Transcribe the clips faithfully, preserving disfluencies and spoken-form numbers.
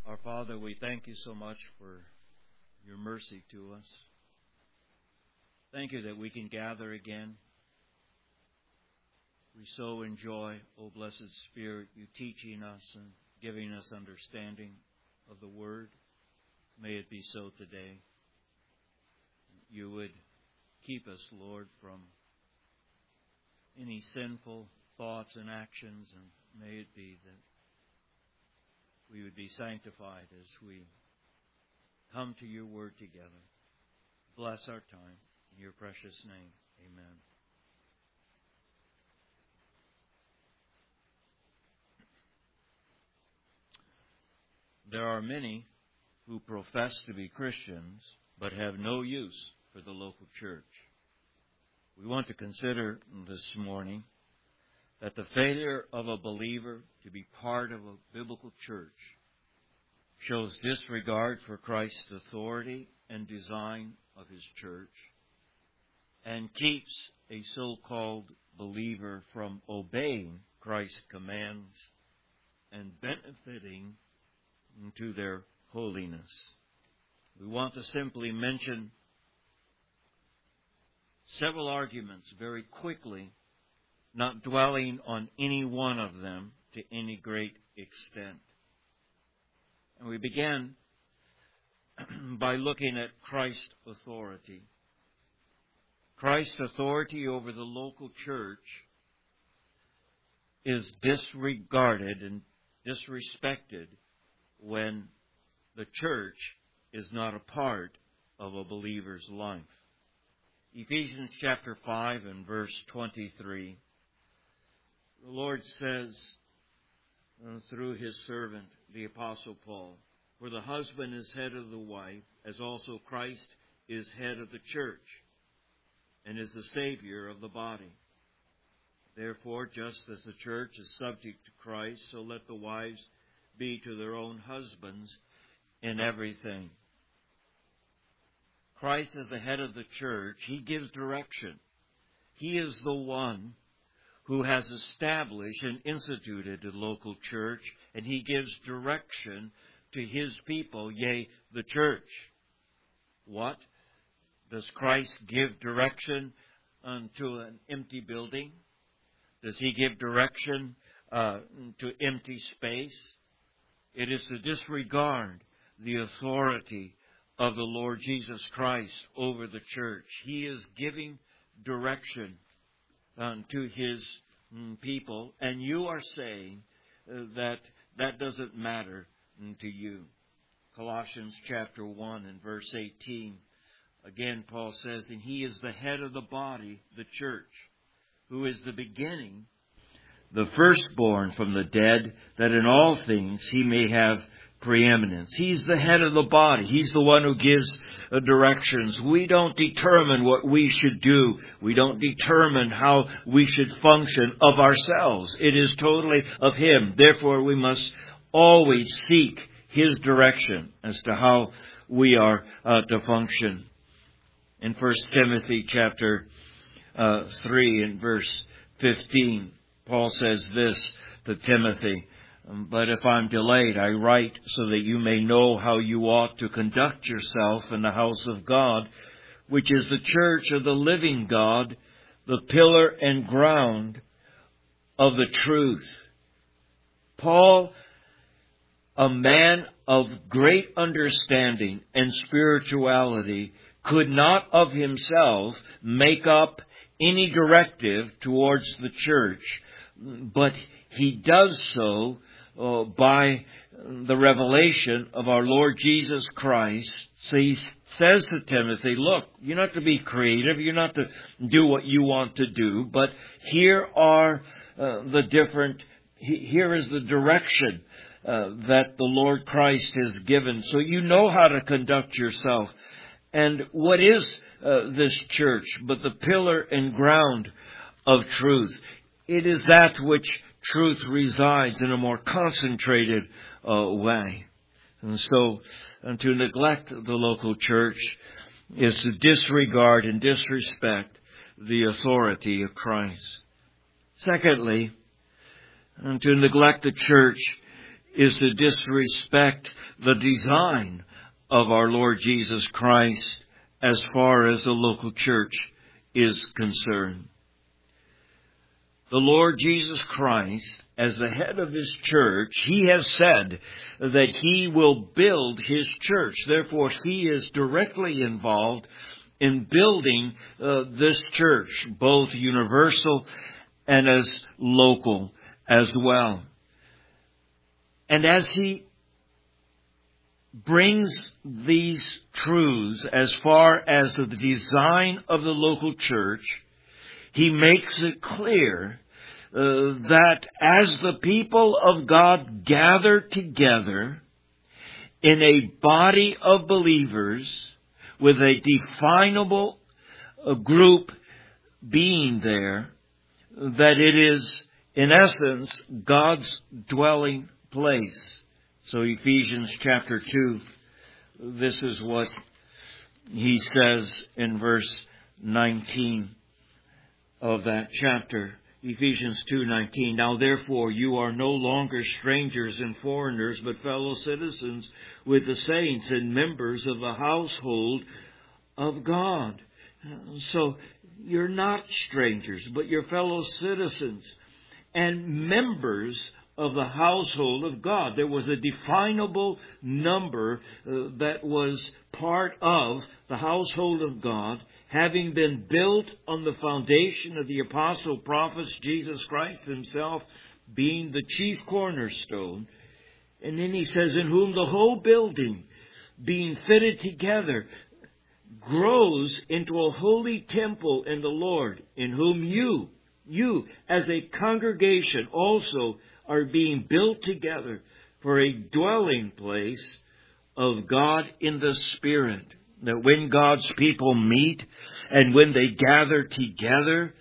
Our Father, we thank you so much for your mercy to us. Thank you that we can gather again. We so enjoy, O blessed Spirit, you teaching us and giving us understanding of the Word. May it be so today. You would keep us, Lord, from any sinful thoughts and actions, and may it be that we would be sanctified as we come to your Word together. Bless our time. In your precious name, amen. There are many who profess to be Christians but have no use for the local church. We want to consider this morning that the failure of a believer to be part of a biblical church shows disregard for Christ's authority and design of His church and keeps a so-called believer from obeying Christ's commands and benefiting to their holiness. We want to simply mention several arguments very quickly, not dwelling on any one of them to any great extent. And we begin by looking at Christ's authority. Christ's authority over the local church is disregarded and disrespected when the church is not a part of a believer's life. Ephesians chapter five and verse twenty-three, the Lord says uh, through His servant, the Apostle Paul, "For the husband is head of the wife, as also Christ is head of the church, and is the Savior of the body. Therefore, just as the church is subject to Christ, so let the wives be to their own husbands in everything." Christ as the head of the church, He gives direction. He is the one who has established and instituted a local church, and He gives direction to His people, yea, the church. What? Does Christ give direction unto an empty building? Does He give direction uh, to empty space? It is to disregard the authority of the Lord Jesus Christ over the church. He is giving direction um, to His um, people, and you are saying uh, that that doesn't matter um, to you. Colossians chapter one and verse eighteen, again Paul says, "And He is the head of the body, the church, who is the beginning, the firstborn from the dead, that in all things He may have preeminence." He's the head of the body. He's the one who gives uh, directions. We don't determine what we should do. We don't determine how we should function of ourselves. It is totally of Him. Therefore, we must always seek His direction as to how we are uh, to function. In First Timothy chapter uh, three and verse fifteen, Paul says this to Timothy, "But if I'm delayed, I write so that you may know how you ought to conduct yourself in the house of God, which is the church of the living God, the pillar and ground of the truth." Paul, a man of great understanding and spirituality, could not of himself make up any directive towards the church, but he does so uh, by the revelation of our Lord Jesus Christ. So he says to Timothy, look, you're not to be creative, you're not to do what you want to do, but here are uh, the different, here is the direction uh, that the Lord Christ has given, so you know how to conduct yourself. And what is uh, this church but the pillar and ground of truth? It is that which truth resides in a more concentrated uh, way. And so and to neglect the local church is to disregard and disrespect the authority of Christ. Secondly, and to neglect the church is to disrespect the design of our Lord Jesus Christ as far as the local church is concerned. The Lord Jesus Christ, as the head of His church, He has said that He will build His church. Therefore, He is directly involved in building uh, this church, both universal and as local as well. And as He brings these truths as far as the design of the local church, He makes it clear uh, that as the people of God gather together in a body of believers with a definable uh, group being there, that it is in essence God's dwelling place. So Ephesians chapter two, this is what he says in verse nineteen of that chapter. Ephesians two nineteen. Now therefore you are no longer strangers and foreigners, but fellow citizens with the saints and members of the household of God. So you're not strangers, but you're fellow citizens and members of the household of God. There was a definable number uh, that was part of the household of God, having been built on the foundation of the apostle prophets, Jesus Christ Himself being the chief cornerstone. And then he says, in whom the whole building, being fitted together, grows into a holy temple in the Lord, in whom you, you as a congregation also are being built together for a dwelling place of God in the Spirit. That when God's people meet and when they gather together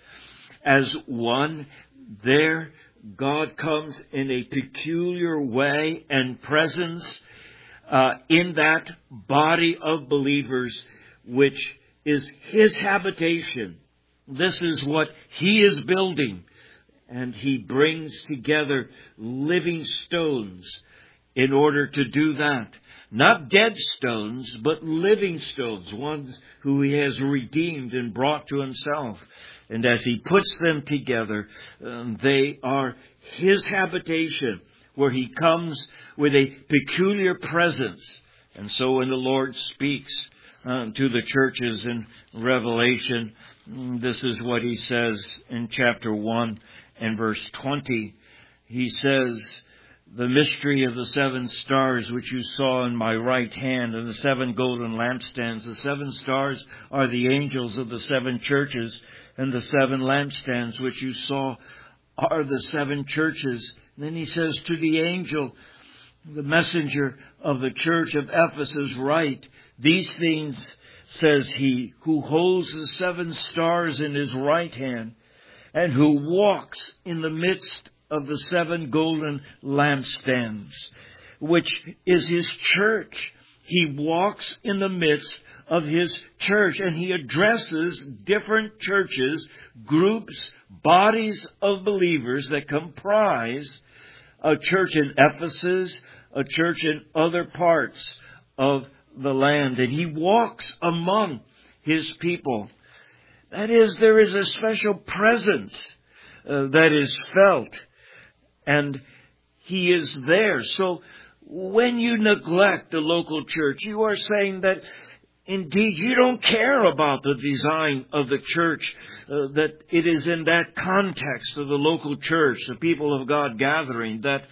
as one, there God comes in a peculiar way and presence uh, in that body of believers, which is His habitation. This is what He is building. And He brings together living stones in order to do that. Not dead stones, but living stones, ones who He has redeemed and brought to Himself. And as He puts them together, um, they are His habitation, where He comes with a peculiar presence. And so when the Lord speaks uh, to the churches in Revelation, this is what He says in chapter one and verse twenty. He says, the mystery of the seven stars which you saw in my right hand and the seven golden lampstands. The seven stars are the angels of the seven churches, and the seven lampstands which you saw are the seven churches. And then he says to the angel, the messenger of the church of Ephesus, write, these things says he, who holds the seven stars in his right hand, and who walks in the midst of the seven golden lampstands, which is His church. He walks in the midst of His church, and He addresses different churches, groups, bodies of believers that comprise a church in Ephesus, a church in other parts of the land. And He walks among His people. That is, there is a special presence uh, that is felt, and He is there. So when you neglect the local church, you are saying that indeed you don't care about the design of the church, uh, that it is in that context of the local church, the people of God gathering, that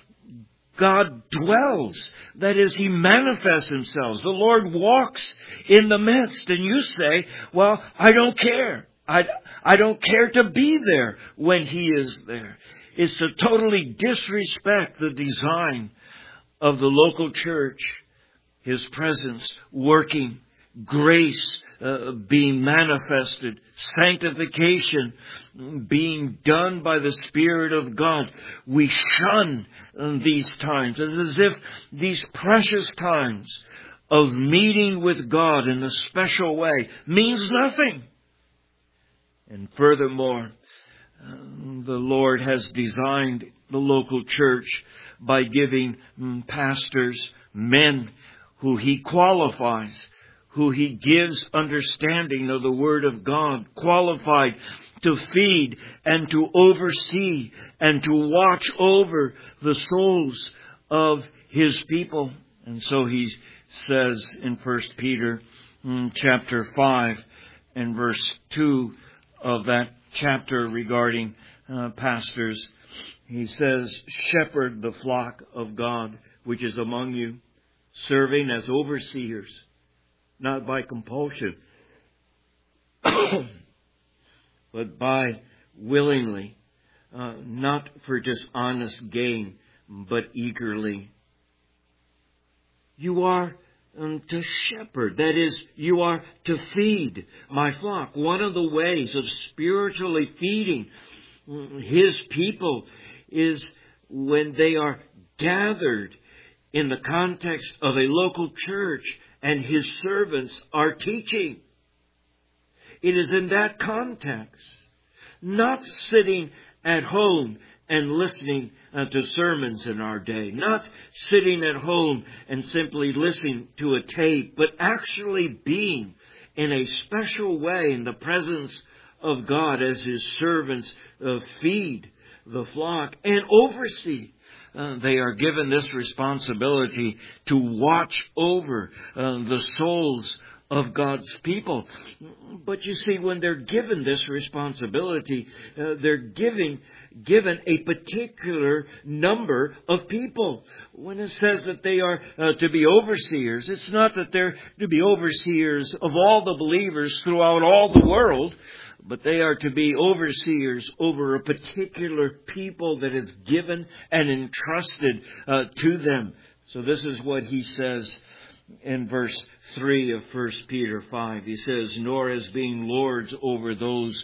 God dwells. That is, He manifests Himself. The Lord walks in the midst. And you say, well, I don't care. I, I don't care to be there when He is there. It's to totally disrespect the design of the local church. His presence working, grace uh, being manifested, sanctification being done by the Spirit of God. We shun these times. It's as if these precious times of meeting with God in a special way means nothing. And furthermore, the Lord has designed the local church by giving mm, pastors men who He qualifies, who He gives understanding of the Word of God, qualified to feed and to oversee and to watch over the souls of His people. And so He says in First Peter mm, chapter five and verse two of that chapter regarding uh, pastors, He says, shepherd the flock of God which is among you, serving as overseers, not by compulsion, but by willingly, uh, not for just honest gain, but eagerly. You are um, to shepherd. That is, you are to feed my flock. One of the ways of spiritually feeding His people is when they are gathered in the context of a local church and His servants are teaching. It is in that context, not sitting at home and listening uh, to sermons in our day, not sitting at home and simply listening to a tape, but actually being in a special way in the presence of God as His servants uh, feed the flock and oversee. Uh, they are given this responsibility to watch over uh, the souls of God's people. But you see, when they're given this responsibility, uh, they're giving, given a particular number of people. When it says that they are uh, to be overseers, it's not that they're to be overseers of all the believers throughout all the world, but they are to be overseers over a particular people that is given and entrusted uh, to them. So this is what he says in verse three of First Peter five. He says, nor as being lords over those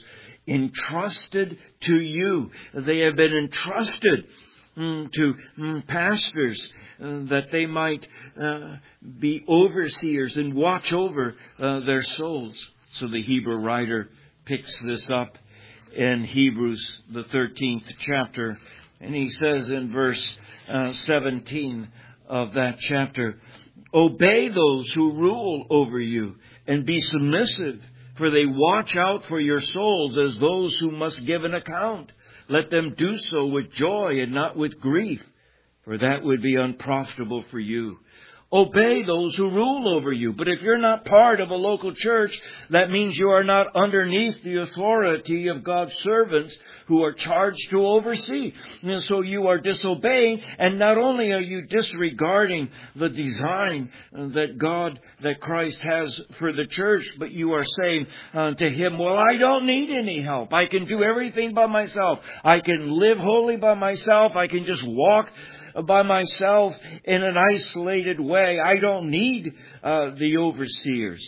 entrusted to you. They have been entrusted mm, to mm, pastors uh, that they might uh, be overseers and watch over uh, their souls. So the Hebrew writer picks this up in Hebrews, the thirteenth chapter. And he says in verse uh, seventeen of that chapter, obey those who rule over you and be submissive, for they watch out for your souls as those who must give an account. Let them do so with joy and not with grief, for that would be unprofitable for you. Obey those who rule over you. But if you're not part of a local church, that means you are not underneath the authority of God's servants who are charged to oversee. And so you are disobeying, and not only are you disregarding the design that God, that Christ has for the church, but you are saying uh, to Him, well, I don't need any help. I can do everything by myself. I can live holy by myself. I can just walk by myself in an isolated way. I don't need uh, the overseers.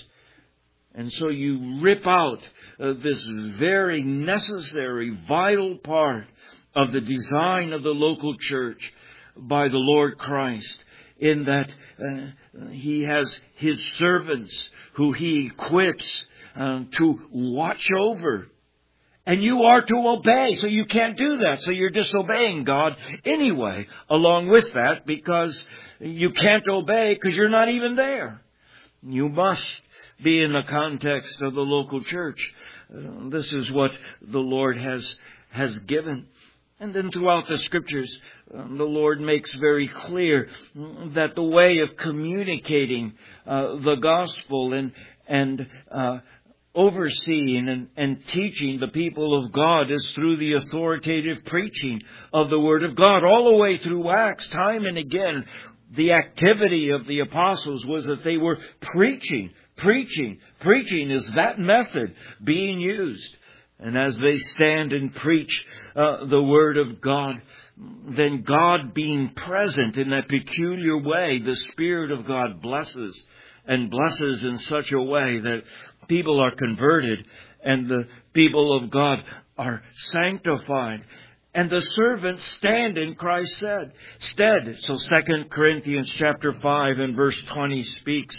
And so you rip out uh, this very necessary, vital part of the design of the local church by the Lord Christ, in that uh, He has His servants who He equips uh, to watch over. And you are to obey, so you can't do that. So you're disobeying God anyway, along with that, because you can't obey because you're not even there. You must be in the context of the local church. Uh, this is what the Lord has has given. And then throughout the Scriptures, uh, the Lord makes very clear that the way of communicating uh, the gospel and and uh overseeing and, and teaching the people of God is through the authoritative preaching of the Word of God. All the way through Acts, time and again, the activity of the apostles was that they were preaching, preaching, preaching is that method being used. And as they stand and preach uh, the Word of God, then God being present in that peculiar way, the Spirit of God blesses and blesses in such a way that people are converted and the people of God are sanctified. And the servants stand in Christ's stead. So Second Corinthians chapter five and verse twenty speaks,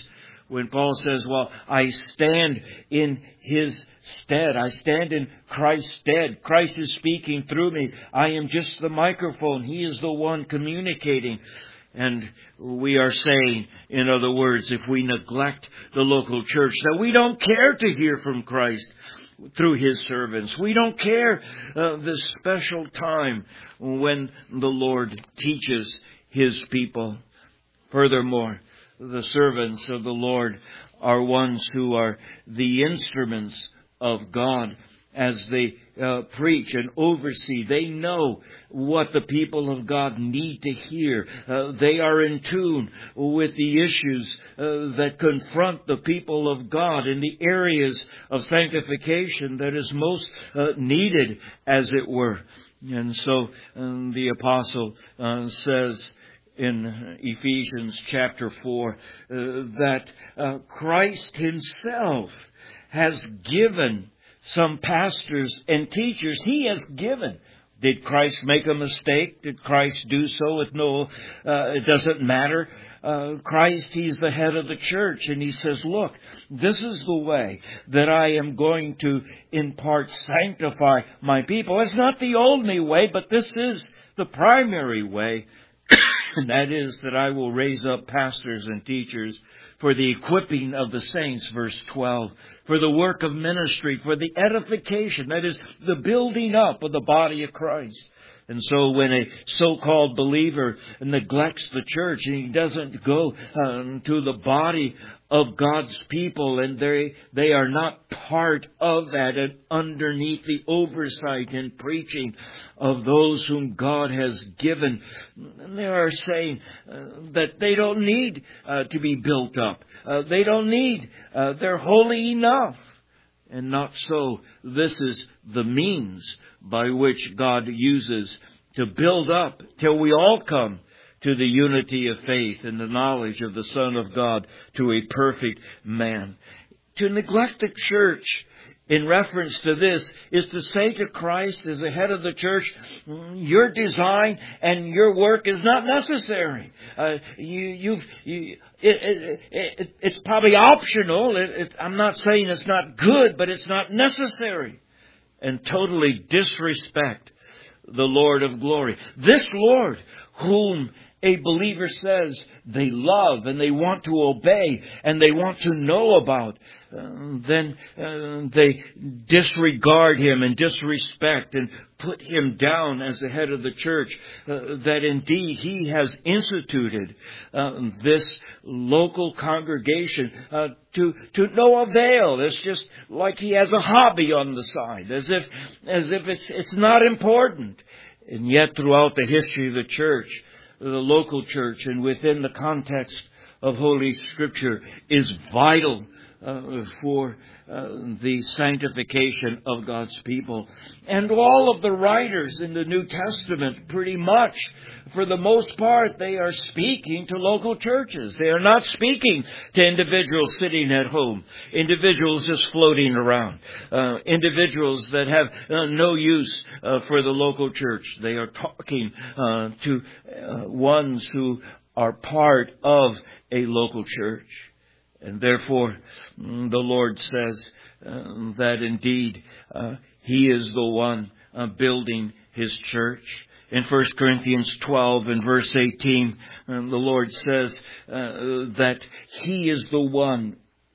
when Paul says, well, I stand in His stead. I stand in Christ's stead. Christ is speaking through me. I am just the microphone. He is the one communicating. And we are saying, in other words, if we neglect the local church, that we don't care to hear from Christ through His servants. We don't care uh, this special time when the Lord teaches His people. Furthermore, the servants of the Lord are ones who are the instruments of God as they uh, preach and oversee. They know what the people of God need to hear. Uh, they are in tune with the issues uh, that confront the people of God in the areas of sanctification that is most uh, needed, as it were. And so um, the apostle uh, says in Ephesians chapter four uh, that uh, Christ Himself has given some pastors and teachers. He has given. Did Christ make a mistake? Did Christ do so? With no, uh, it doesn't matter. Uh, Christ, He's the head of the church, and He says, look, this is the way that I am going to, in part, sanctify my people. It's not the only way, but this is the primary way. And that is that I will raise up pastors and teachers for the equipping of the saints, verse twelve, for the work of ministry, for the edification, that is, the building up of the body of Christ. And so when a so-called believer neglects the church and he doesn't go um, to the body of God's people, and they they are not part of that and underneath the oversight and preaching of those whom God has given, they are saying uh, that they don't need uh, to be built up. Uh, they don't need, uh, they're holy enough. And not so. This is the means by which God uses to build up till we all come to the unity of faith and the knowledge of the Son of God, to a perfect man. To neglect the church in reference to this is to say to Christ as the head of the church, your design and your work is not necessary. Uh, you, you've, you, it, it, it, it's probably optional. It, it, I'm not saying it's not good, but it's not necessary. And totally disrespect the Lord of glory. This Lord whom a believer says they love and they want to obey and they want to know about, uh, then uh, they disregard Him and disrespect and put Him down as the head of the church, uh, that indeed He has instituted uh, this local congregation uh, to to no avail. It's just like He has a hobby on the side, as if as if it's it's not important. And yet throughout the history of the church, the local church, and within the context of Holy Scripture, is vital uh, for uh, the sanctification of God's people. And all of the writers in the New Testament, pretty much, for the most part, they are speaking to local churches. They are not speaking to individuals sitting at home, individuals just floating around, uh, individuals that have uh, no use uh, for the local church. They are talking uh, to uh, ones who are part of a local church. And therefore, the Lord says uh, that indeed uh, He is the one uh, building His church. In First Corinthians twelve and verse eighteen, um, the Lord says uh, that He is the one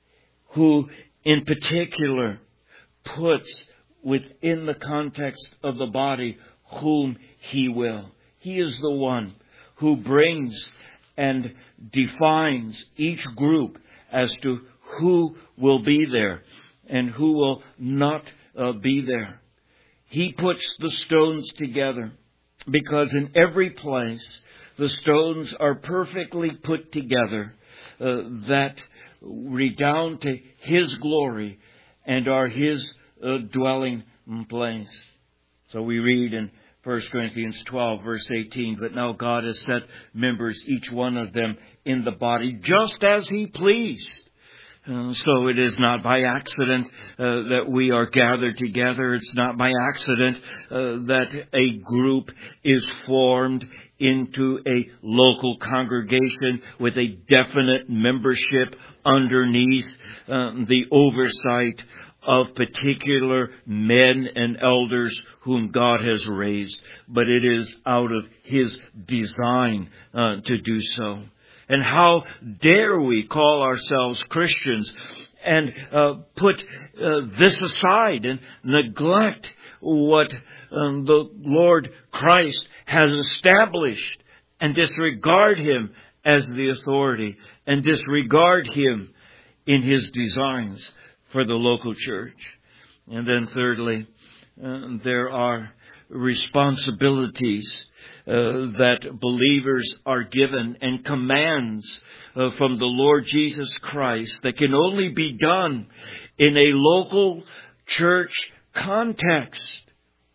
who in particular puts within the context of the body whom He will. He is the one who brings and defines each group as to who will be there and who will not uh, be there. He puts the stones together because in every place the stones are perfectly put together uh, that redound to His glory and are His uh, dwelling place. So we read in First Corinthians twelve, verse eighteen, but now God has set members, each one of them, in the body, just as He pleased. Uh, so it is not by accident uh, that we are gathered together. It's not by accident uh, that a group is formed into a local congregation with a definite membership underneath um, the oversight of particular men and elders whom God has raised. But it is out of His design uh, to do so. And how dare we call ourselves Christians and uh, put uh, this aside and neglect what um, the Lord Christ has established and disregard Him as the authority and disregard Him in His designs for the local church. And then thirdly, uh, there are responsibilities Uh, that believers are given and commands uh, from the Lord Jesus Christ that can only be done in a local church context.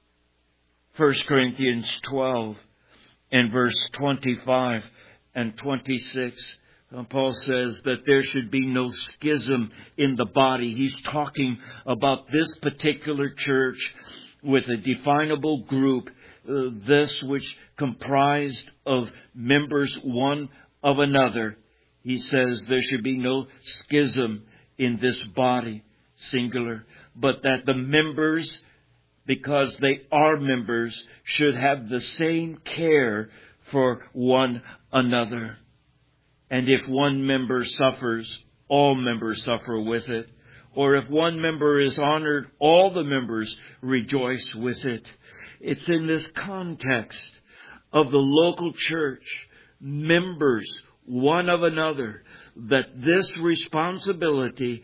First Corinthians twelve and verse twenty-five and twenty-six. Uh, Paul says that there should be no schism in the body. He's talking about this particular church with a definable group. Uh, this which comprised of members one of another. He says there should be no schism in this body, singular, but that the members, because they are members, should have the same care for one another. And if one member suffers, all members suffer with it. Or if one member is honored, all the members rejoice with it. It's in this context of the local church, members one of another, that this responsibility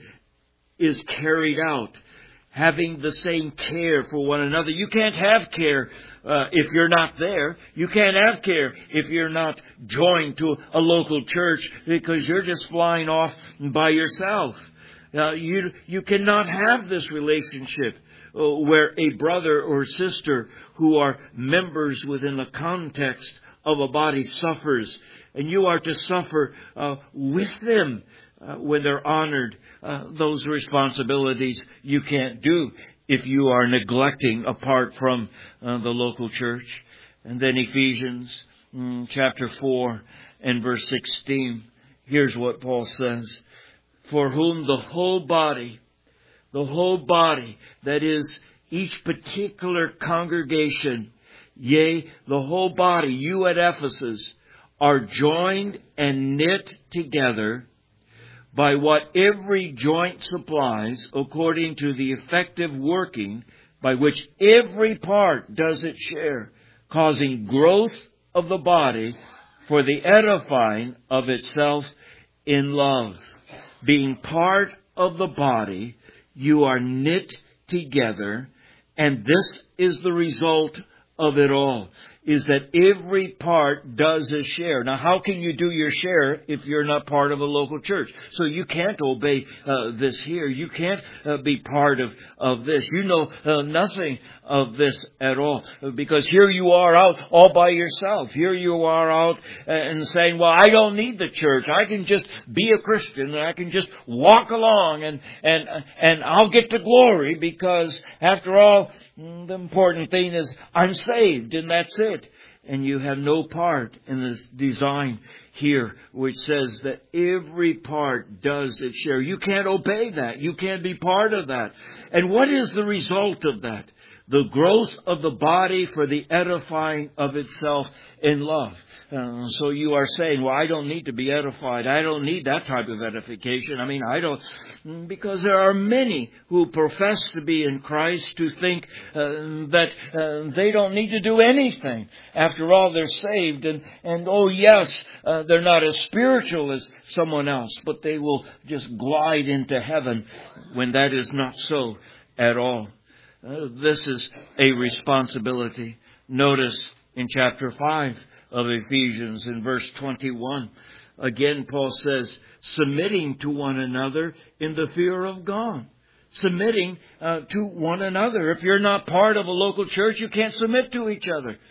is carried out, having the same care for one another. You can't have care uh, if you're not there. You can't have care if you're not joined to a local church because you're just flying off by yourself. Uh, you you cannot have this relationship where a brother or sister who are members within the context of a body suffers, and you are to suffer uh, with them uh, when they're honored. Uh, those responsibilities you can't do if you are neglecting apart from uh, the local church. And then Ephesians mm, chapter four and verse sixteen. Here's what Paul says. For whom the whole body, the whole body, that is, each particular congregation, yea, the whole body, you at Ephesus, are joined and knit together by what every joint supplies, according to the effective working by which every part does its share, causing growth of the body for the edifying of itself in love. Being part of the body, you are knit together, and this is the result of it all, is that every part does a share. Now, how can you do your share if you're not part of a local church? So you can't obey uh, this here. You can't uh, be part of, of this. You know uh, nothing of this at all, because here you are out all by yourself. Here you are out and saying, well, I don't need the church. I can just be a Christian and I can just walk along and, and, and I'll get to glory, because after all, the important thing is I'm saved and that's it. And you have no part in this design here, which says that every part does its share. You can't obey that. You can't be part of that. And what is the result of that? The growth of the body for the edifying of itself in love. Uh, so you are saying, well, I don't need to be edified. I don't need that type of edification. I mean, I don't, because there are many who profess to be in Christ who think uh, that uh, they don't need to do anything. After all, they're saved. And, and oh, yes, uh, they're not as spiritual as someone else, but they will just glide into heaven when that is not so at all. Uh, this is a responsibility. Notice in chapter five of Ephesians in verse twenty-one, again Paul says, submitting to one another in the fear of God. Submitting uh, to one another. If you're not part of a local church, you can't submit to each other.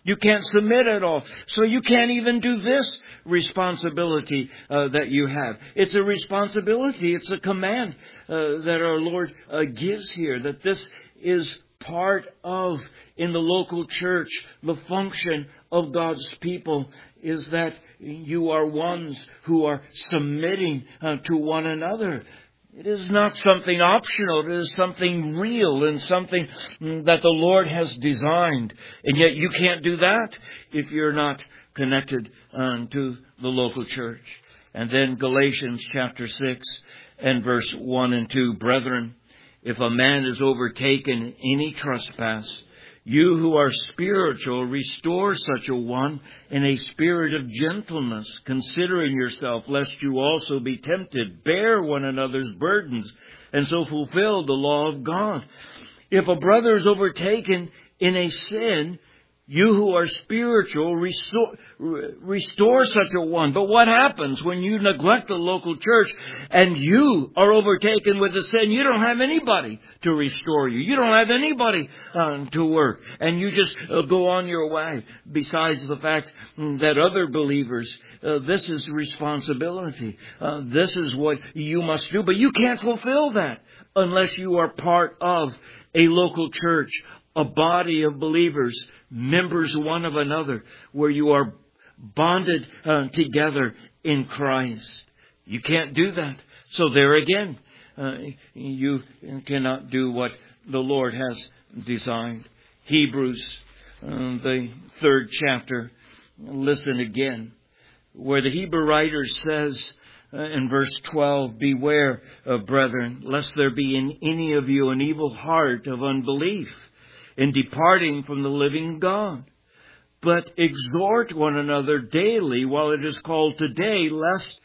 You can't submit at all. So you can't even do this responsibility uh, that you have. It's a responsibility. It's a command uh, that our Lord uh, gives here, that this is part of, in the local church, the function of God's people is that you are ones who are submitting uh, to one another. It is not something optional. It is something real and something that the Lord has designed. And yet you can't do that if you're not connected uh, to the local church. And then Galatians chapter six and verse one and two. Brethren, if a man is overtaken in any trespass, you who are spiritual, restore such a one in a spirit of gentleness, considering yourself, lest you also be tempted. Bear one another's burdens, and so fulfill the law of God. If a brother is overtaken in a sin, you who are spiritual, restore, restore such a one. But what happens when you neglect the local church and you are overtaken with a sin? You don't have anybody to restore you. You don't have anybody uh, to work. And you just uh, go on your way. Besides the fact that other believers, uh, this is responsibility. Uh, this is what you must do. But you can't fulfill that unless you are part of a local church, a body of believers, members one of another, where you are bonded uh, together in Christ. You can't do that. So there again, uh, you cannot do what the Lord has designed. Hebrews, uh, the third chapter, listen again, where the Hebrew writer says uh, in verse twelve, beware, uh, brethren, lest there be in any of you an evil heart of unbelief, in departing from the living God. But exhort one another daily while it is called today, lest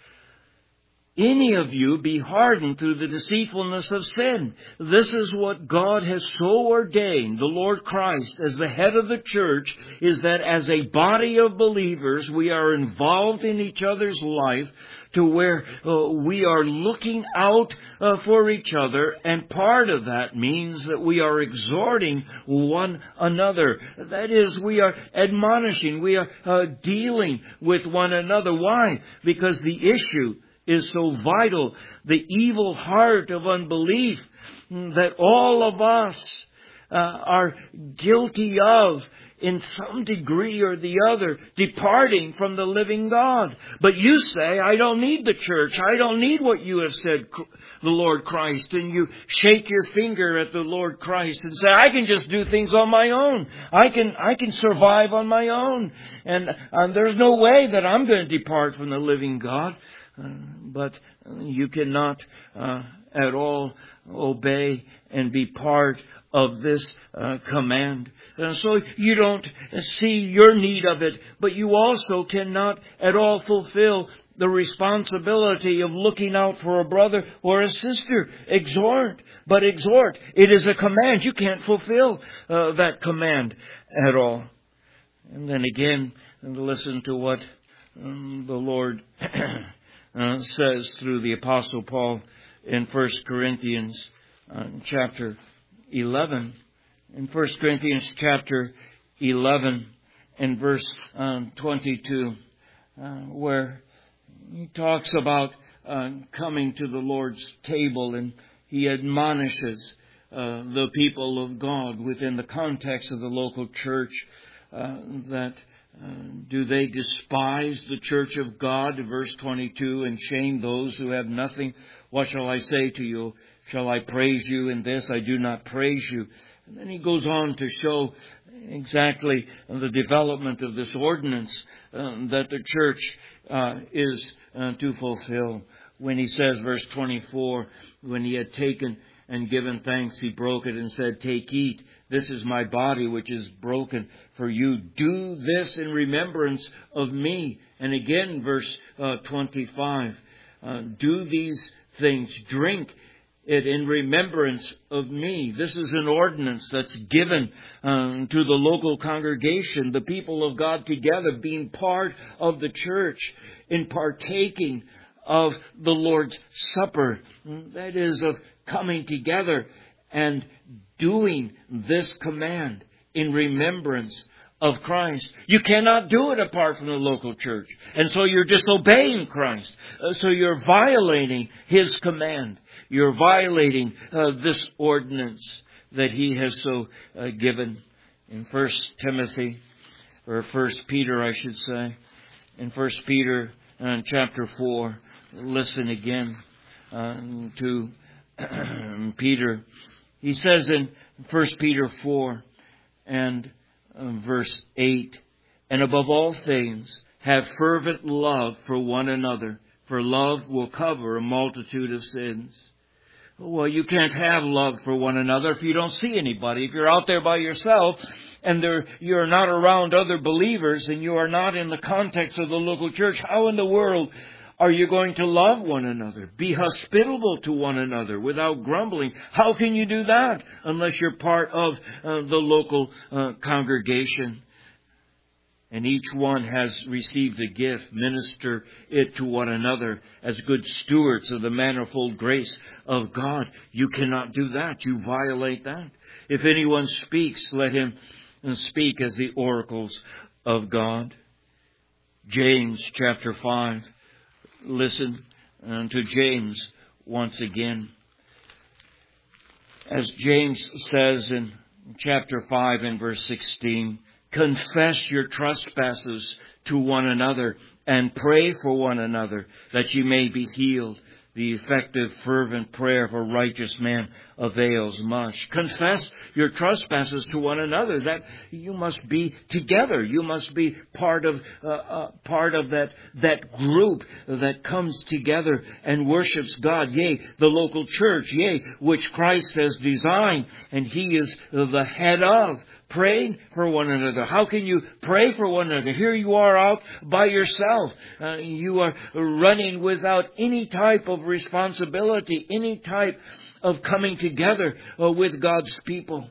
any of you be hardened through the deceitfulness of sin. This is what God has so ordained, the Lord Christ, as the head of the church, is that as a body of believers, we are involved in each other's life to where uh, we are looking out uh, for each other. And part of that means that we are exhorting one another. That is, we are admonishing, we are uh, dealing with one another. Why? Because the issue is so vital, the evil heart of unbelief that all of us uh, are guilty of in some degree or the other, departing from the living God. But you say, I don't need the church. I don't need what you have said, the Lord Christ. And you shake your finger at the Lord Christ and say, I can just do things on my own. I can, I can survive on my own. And uh, there's no way that I'm going to depart from the living God. Uh, but you cannot uh, at all obey and be part of this uh, command. Uh, so you don't see your need of it, but you also cannot at all fulfill the responsibility of looking out for a brother or a sister. Exhort, but exhort. It is a command. You can't fulfill uh, that command at all. And then again, listen to what um, the Lord Uh, says through the Apostle Paul in First Corinthians uh, chapter eleven. In First Corinthians chapter eleven and verse um, twenty-two, uh, where he talks about uh, coming to the Lord's table, and he admonishes uh, the people of God within the context of the local church uh, that Uh, do they despise the church of God, verse twenty-two, and shame those who have nothing? What shall I say to you? Shall I praise you in this? I do not praise you. And then he goes on to show exactly the development of this ordinance uh, that the church uh, is uh, to fulfill. When he says, verse twenty-four, when he had taken and given thanks, he broke it and said, take, eat. This is my body, which is broken for you. Do this in remembrance of me. And again, verse uh, twenty-five, uh, do these things, drink it in remembrance of me. This is an ordinance that's given um, to the local congregation, the people of God together, being part of the church, in partaking of the Lord's Supper. That is, of coming together and doing this command in remembrance of Christ. You cannot do it apart from the local church. And so you're disobeying Christ. Uh, so you're violating His command. You're violating uh, this ordinance that He has so uh, given. In First Timothy, or First Peter, I should say, in First Peter uh, chapter four, listen again uh, to Peter. He says in First Peter four and uh, verse eight, and above all things, have fervent love for one another, for love will cover a multitude of sins. Well, you can't have love for one another if you don't see anybody. If you're out there by yourself and there, you're not around other believers and you are not in the context of the local church, how in the world are you going to love one another? Be hospitable to one another without grumbling. How can you do that unless you're part of uh, the local uh, congregation? And each one has received a gift. Minister it to one another as good stewards of the manifold grace of God. You cannot do that. You violate that. If anyone speaks, let him speak as the oracles of God. James chapter five. Listen to James once again. As James says in chapter five and verse sixteen, confess your trespasses to one another and pray for one another that you may be healed. The effective, fervent prayer of a righteous man avails much. Confess your trespasses to one another. That you must be together. You must be part of uh, uh, part of that that group that comes together and worships God. Yea, the local church. Yea, which Christ has designed, and He is the head of. Praying for one another. How can you pray for one another? Here you are out by yourself. Uh, you are running without any type of responsibility, any type of coming together uh, with God's people.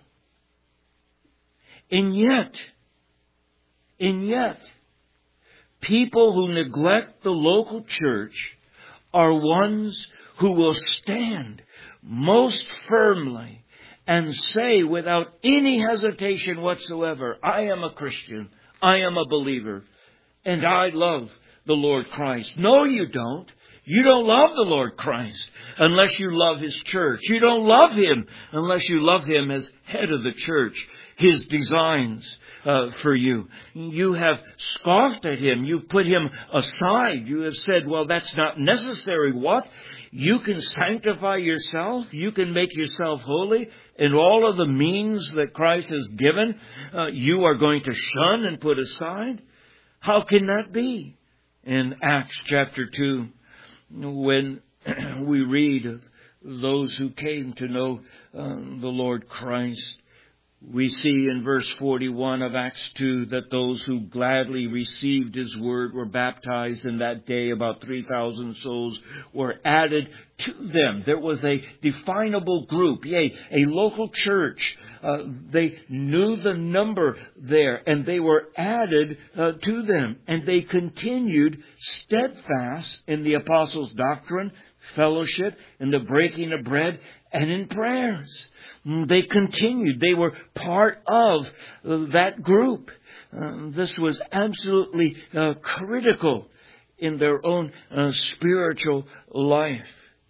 And yet, and yet, people who neglect the local church are ones who will stand most firmly and say without any hesitation whatsoever, I am a Christian, I am a believer, and I love the Lord Christ. No, you don't. You don't love the Lord Christ unless you love His church. You don't love Him unless you love Him as head of the church, His designs uh, for you. You have scoffed at Him. You've put Him aside. You have said, well, that's not necessary. What? You can sanctify yourself. You can make yourself holy. And all of the means that Christ has given, uh, you are going to shun and put aside? How can that be? In Acts chapter two, when we read of those who came to know uh, the Lord Christ, we see in verse forty-one of Acts two that those who gladly received His word were baptized, and that day about three thousand souls were added to them. There was a definable group, yea, a local church. Uh, they knew the number there, and they were added uh, to them. And they continued steadfast in the apostles' doctrine, fellowship, in the breaking of bread, and in prayers. They continued. They were part of that group. Uh, this was absolutely uh, critical in their own uh, spiritual life.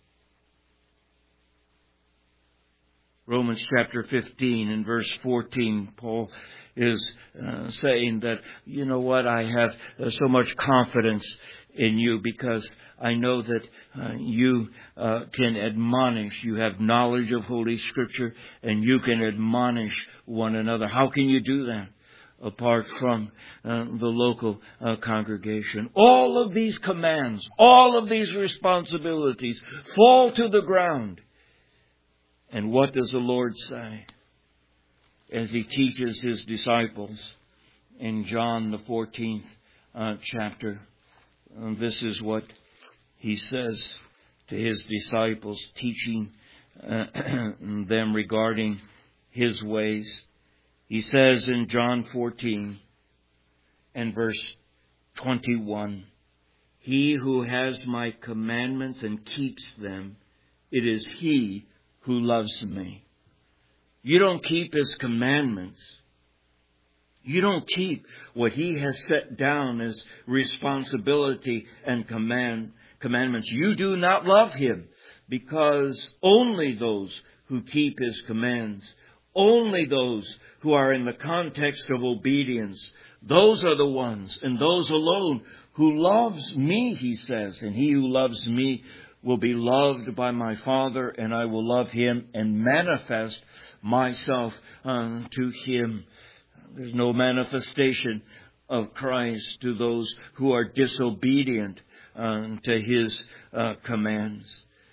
Romans chapter fifteen and verse fourteen, Paul is uh, saying that, you know what, I have uh, so much confidence in you because I know that uh, you uh, can admonish. You have knowledge of Holy Scripture and you can admonish one another. How can you do that apart from uh, the local uh, congregation? All of these commands, all of these responsibilities fall to the ground. And what does the Lord say as He teaches His disciples in John the fourteenth uh, chapter? And this is what He says to His disciples, teaching uh, them regarding His ways. He says in John fourteen and verse twenty-one, He who has my commandments and keeps them, it is he who loves me. You don't keep His commandments, You don't keep what He has set down as responsibility and command commandments. You do not love Him, because only those who keep His commands, only those who are in the context of obedience, those are the ones and those alone who loves me, He says. And he who loves me will be loved by my Father, and I will love him and manifest myself unto him. There's no manifestation of Christ to those who are disobedient uh, to His uh, commands.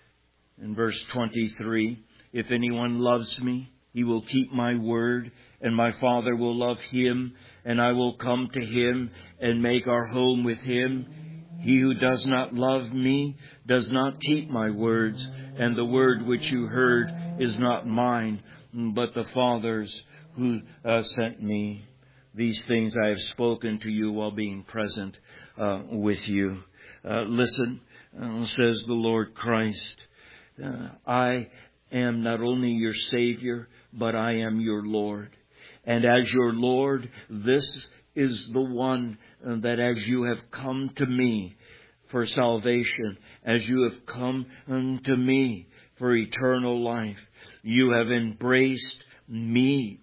In verse twenty-three, if anyone loves me, he will keep my word, and my Father will love him, and I will come to him and make our home with him. He who does not love me does not keep my words, and the word which you heard is not mine, but the Father's who uh, sent me. These things I have spoken to you while being present uh, with you. Uh, listen, uh, says the Lord Christ, uh, I am not only your Savior, but I am your Lord. And as your Lord, this is the one that as you have come to me for salvation, as you have come unto me for eternal life, you have embraced me,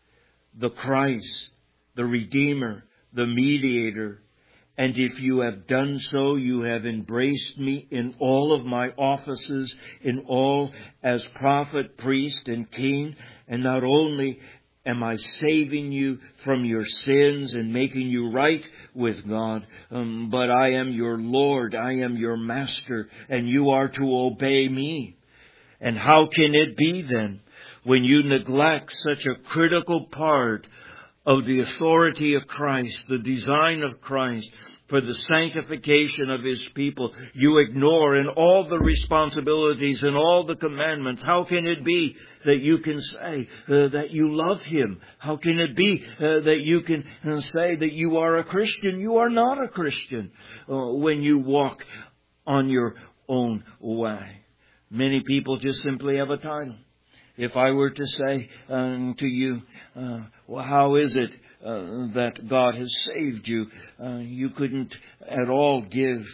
the Christ, the Redeemer, the Mediator. And if you have done so, you have embraced me in all of my offices, in all as prophet, priest, and king. And not only am I saving you from your sins and making you right with God, um, but I am your Lord, I am your Master, and you are to obey me. And how can it be then, when you neglect such a critical part of the authority of Christ, the design of Christ, for the sanctification of His people, you ignore in all the responsibilities and all the commandments? How can it be that you can say uh, that you love Him? How can it be uh, that you can uh, say that you are a Christian? You are not a Christian uh, when you walk on your own way. Many people just simply have a title. If I were to say uh, to you, uh, well, how is it uh, that God has saved you? Uh, you couldn't at all give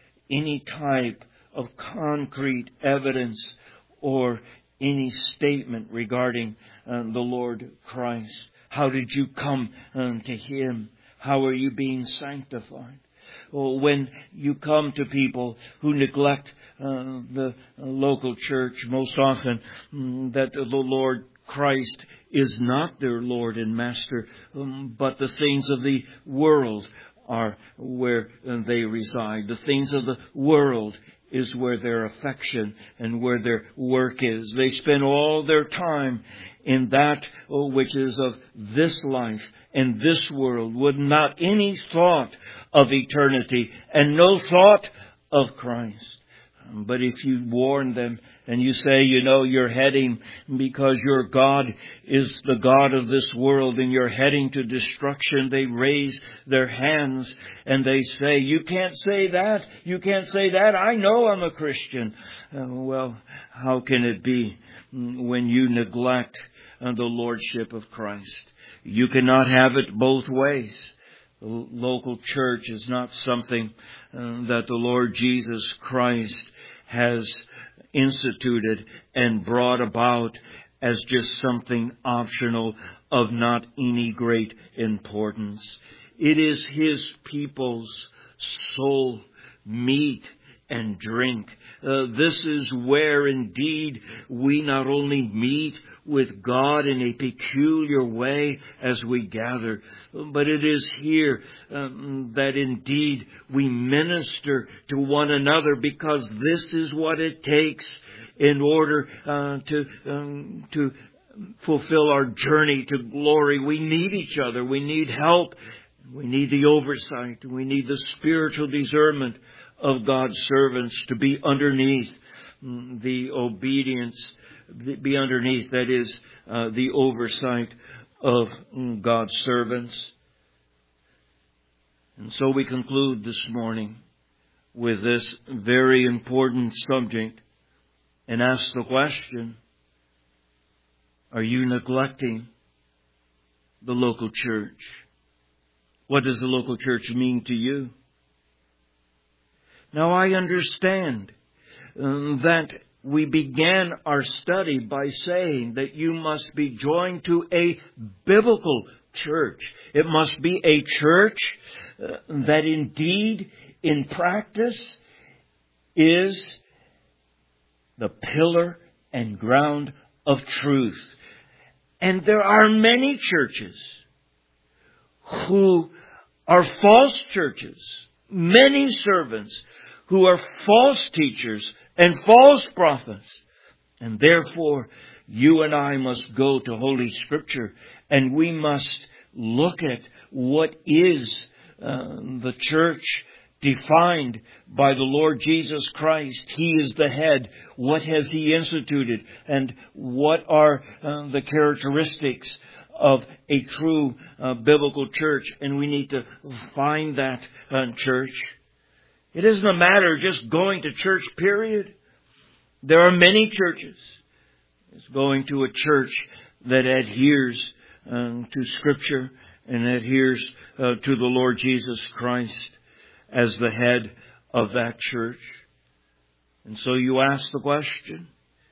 any type of concrete evidence or any statement regarding uh, the Lord Christ. How did you come uh, to Him? How are you being sanctified? When you come to people who neglect uh, the local church, most often um, that the Lord Christ is not their Lord and Master, um, but the things of the world are where uh, they reside. The things of the world is where their affection and where their work is. They spend all their time in that oh, which is of this life and this world, with not any thought of eternity and no thought of Christ. But if you warn them and you say, you know, you're heading, because your God is the God of this world and you're heading to destruction, they raise their hands and they say, you can't say that, you can't say that, I know I'm a Christian. Uh, well, how can it be when you neglect uh, the Lordship of Christ? You cannot have it both ways. The local church is not something uh, that the Lord Jesus Christ has instituted and brought about as just something optional of not any great importance. It is His people's sole meat and drink. Uh, this is where indeed we not only meet with God in a peculiar way as we gather, but it is here um, that indeed we minister to one another, because this is what it takes in order uh, to um, to fulfill our journey to glory. We need each other. We need help. We need the oversight. We need the spiritual discernment of God's servants to be underneath the obedience, be underneath, that is, uh, the oversight of God's servants. And so we conclude this morning with this very important subject and ask the question, are you neglecting the local church? What does the local church mean to you? Now, I understand um, that we began our study by saying that you must be joined to a biblical church. It must be a church uh, that indeed, in practice, is the pillar and ground of truth. And there are many churches who are false churches, many servants who are false teachers and false prophets. And therefore, you and I must go to Holy Scripture and we must look at what is uh, the church defined by the Lord Jesus Christ. He is the head. What has He instituted? And what are uh, the characteristics of a true uh, biblical church? And we need to find that uh, church. It isn't a matter of just going to church, period. There are many churches. It's going to a church that adheres uh, to Scripture and adheres uh, to the Lord Jesus Christ as the head of that church. And so you ask the question,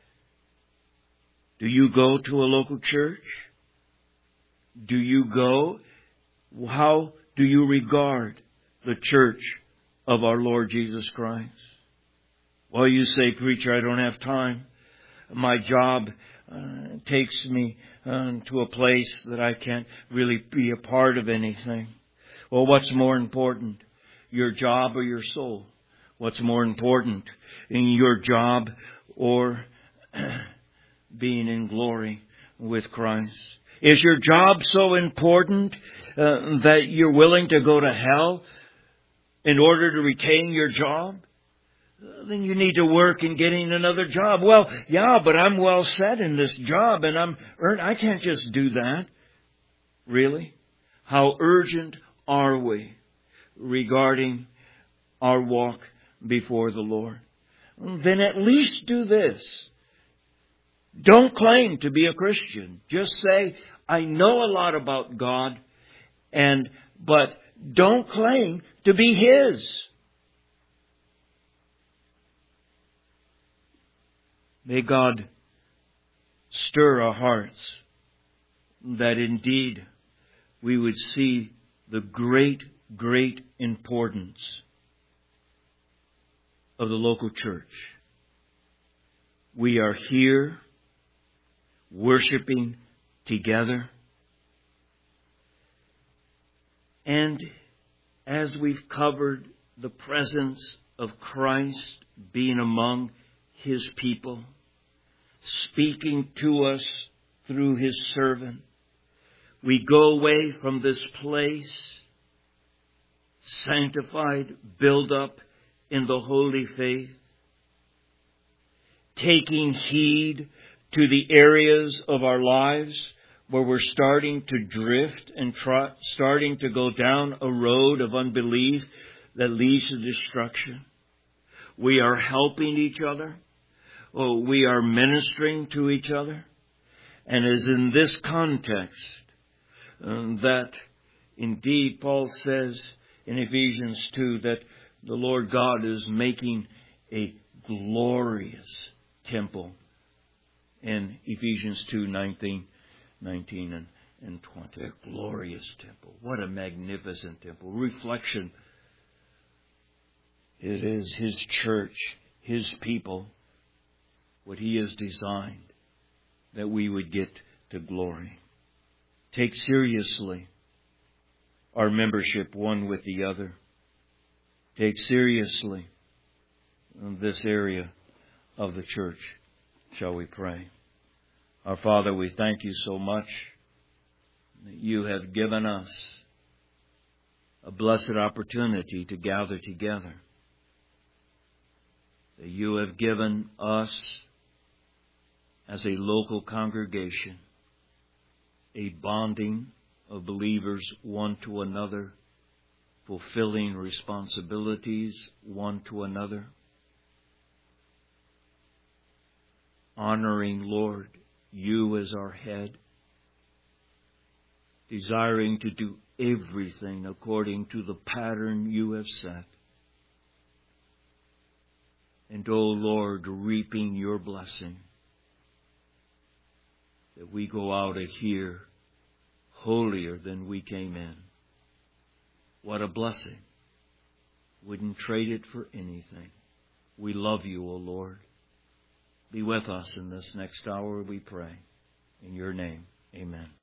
do you go to a local church? Do you go? How do you regard the church of our Lord Jesus Christ? Well, you say, preacher, I don't have time. My job uh, takes me uh, to a place that I can't really be a part of anything. Well, what's more important? Your job or your soul? What's more important, in your job or being in glory with Christ? Is your job so important uh, that you're willing to go to hell in order to retain your job? Then you need to work in getting another job. Well, yeah, but I'm well set in this job and I'm earned. I can't just do that. Really? How urgent are we regarding our walk before the Lord? Then at least do this. Don't claim to be a Christian. Just say, I know a lot about God, and but don't claim to be His. May God stir our hearts that indeed we would see the great, great importance of the local church. We are here worshiping together. And as we've covered the presence of Christ being among His people, speaking to us through His servant, we go away from this place sanctified, built up in the holy faith, taking heed to the areas of our lives where we're starting to drift and try, starting to go down a road of unbelief that leads to destruction. We are helping each other. Oh, we are ministering to each other. And it is in this context um, that indeed Paul says in Ephesians two that the Lord God is making a glorious temple in Ephesians two, nineteen, nineteen and, and twenty. A glorious temple. What a magnificent temple. Reflection. It is His church, His people, what He has designed, that we would get to glory. Take seriously our membership one with the other. Take seriously this area of the church. Shall we pray? Our Father, we thank You so much that You have given us a blessed opportunity to gather together. That You have given us as a local congregation a bonding of believers one to another, fulfilling responsibilities one to another, honoring, Lord, You as our head, desiring to do everything according to the pattern you have set. And, O Lord, reaping your blessing, that we go out of here holier than we came in. What a blessing. Wouldn't trade it for anything. We love you, O Lord. Be with us in this next hour, we pray. In your name, amen.